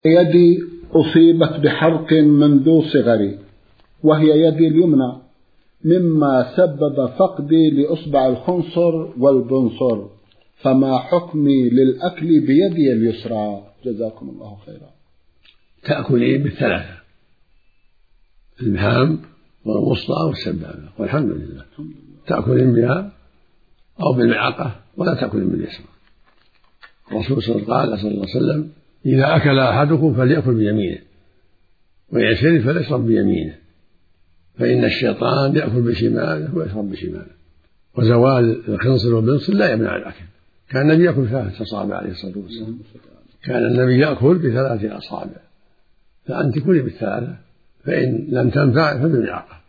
يدي أصيبت بحرق منذ صغري، وهي يدي اليمنى، مما سبب فقدي لأصبع الخنصر والبنصر، فما حكمي للأكل بيدي اليسرى؟ جزاكم الله خيرا. تأكلين بالثلاثة: الإبهام والوسطى والسبابة، والحمد لله. تأكلين بها أو بالملعقة، ولا تأكلين باليسرى. الرسول صلى الله عليه وسلم: إذا أكل أحدكم فليأكل بيمينه، وإذا شرب فليشرب بيمينه، فإن الشيطان يأكل بشماله ويشرب بشماله. وزوال الخنصر والبنصر لا يمنع الأكل. كان النبي يأكل 3 أصابع عليه الصلاة والسلام. كان النبي يأكل ب3 أصابع، فأنت كلي بالثلاثة، فإن لم تنفع فبالملعقة.